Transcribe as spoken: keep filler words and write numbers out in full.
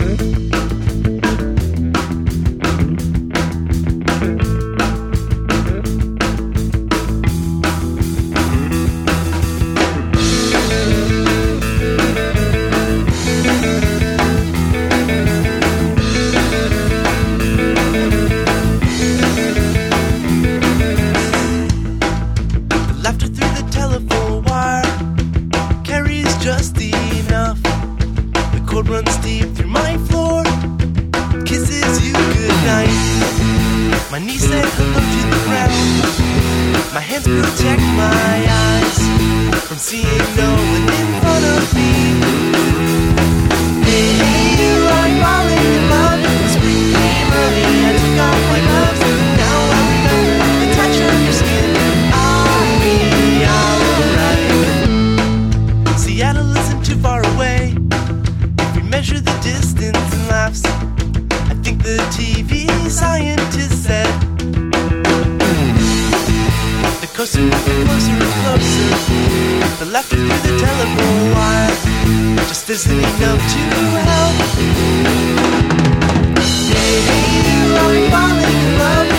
Just enough. The cord runs deep through my floor, kisses you goodnight. My knees say hello to the ground. My hands protect my eyes from seeing no one in front of me. Hey, hey, I'm falling in love. The spring came early. I took off my gloves. Now I remember the touch of your skin. I'll be alright. Seattle isn't too far away. If we measure the distance in laps, I think the T V scientist said the coast is moving closer and closer. The laughter through the telephone wire just isn't enough to help. Hey, hey, I'm falling in love.